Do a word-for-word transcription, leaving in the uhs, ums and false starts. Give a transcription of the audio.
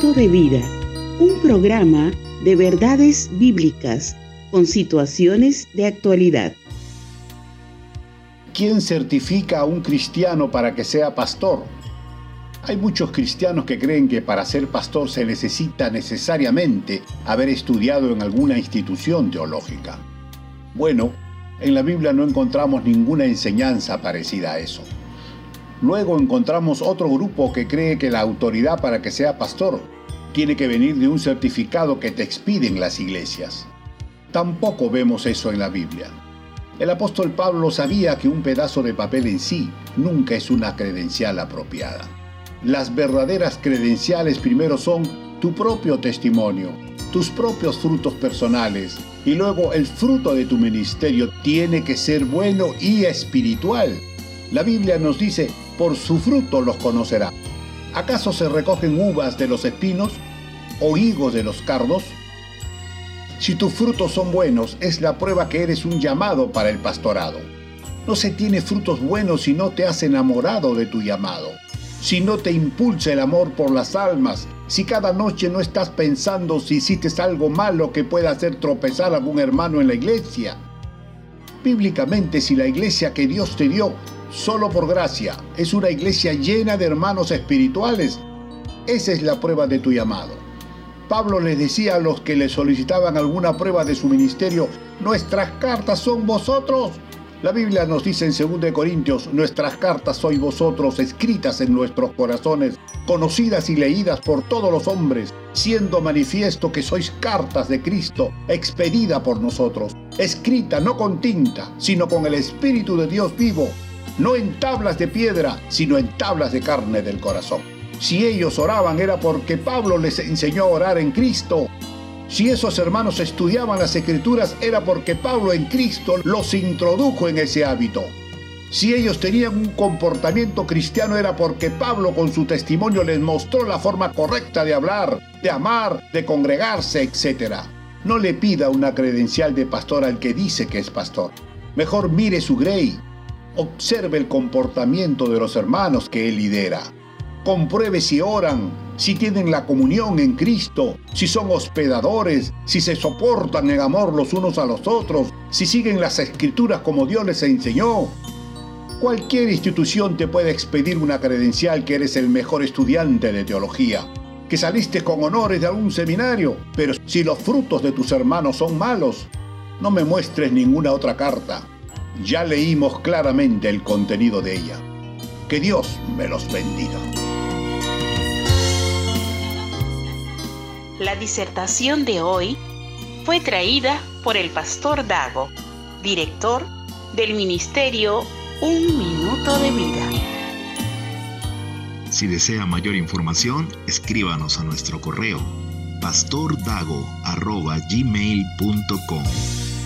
Minuto de Vida, un programa de verdades bíblicas con situaciones de actualidad. ¿Quién certifica a un cristiano para que sea pastor? Hay muchos cristianos que creen que para ser pastor se necesita necesariamente haber estudiado en alguna institución teológica. Bueno, en la Biblia no encontramos ninguna enseñanza parecida a eso. Luego encontramos otro grupo que cree que la autoridad para que sea pastor tiene que venir de un certificado que te expiden las iglesias. Tampoco vemos eso en la Biblia. El apóstol Pablo sabía que un pedazo de papel en sí nunca es una credencial apropiada. Las verdaderas credenciales primero son tu propio testimonio, tus propios frutos personales, y luego el fruto de tu ministerio tiene que ser bueno y espiritual. La Biblia nos dice: por su fruto los conocerá. ¿Acaso se recogen uvas de los espinos o higos de los cardos? Si tus frutos son buenos, es la prueba que eres un llamado para el pastorado. No se tiene frutos buenos si no te has enamorado de tu llamado, si no te impulsa el amor por las almas, si cada noche no estás pensando si hiciste algo malo que pueda hacer tropezar a algún hermano en la iglesia. Bíblicamente, si la iglesia que Dios te dio solo por gracia es una iglesia llena de hermanos espirituales, esa es la prueba de tu llamado. Pablo les decía a los que le solicitaban alguna prueba de su ministerio: nuestras cartas son vosotros. La Biblia nos dice en segunda de Corintios: nuestras cartas sois vosotros, escritas en nuestros corazones, conocidas y leídas por todos los hombres, siendo manifiesto que sois cartas de Cristo, expedida por nosotros, escrita no con tinta, sino con el Espíritu de Dios vivo, no en tablas de piedra, sino en tablas de carne del corazón. Si ellos oraban era porque Pablo les enseñó a orar en Cristo. Si esos hermanos estudiaban las Escrituras era porque Pablo en Cristo los introdujo en ese hábito. Si ellos tenían un comportamiento cristiano era porque Pablo con su testimonio les mostró la forma correcta de hablar, de amar, de congregarse, etcétera. No le pida una credencial de pastor al que dice que es pastor. Mejor mire su grey. Observe el comportamiento de los hermanos que él lidera. Compruebe si oran, si tienen la comunión en Cristo, si son hospedadores, si se soportan en amor los unos a los otros, si siguen las Escrituras como Dios les enseñó. Cualquier institución te puede expedir una credencial que eres el mejor estudiante de teología, que saliste con honores de algún seminario, pero si los frutos de tus hermanos son malos, no me muestres ninguna otra carta. Ya leímos claramente el contenido de ella. Que Dios me los bendiga. La disertación de hoy fue traída por el pastor Dago, director del ministerio Un Minuto de Vida. Si desea mayor información, escríbanos a nuestro correo pastordago arroba gmail punto com.